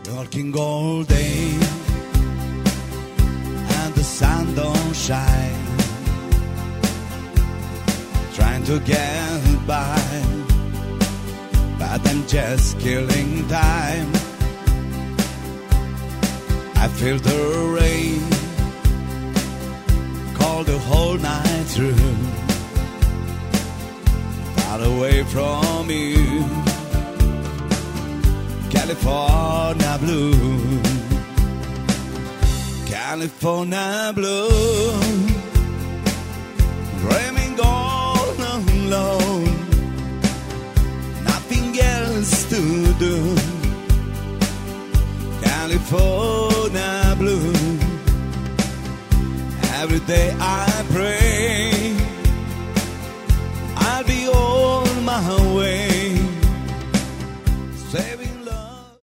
Working all day and the sun don't shine, trying to get by, but I'm just killing time. I feel the rain, cold the whole night through, far away from you, California blue, California blue, dreaming all alone, nothing else to do, California blue, every day I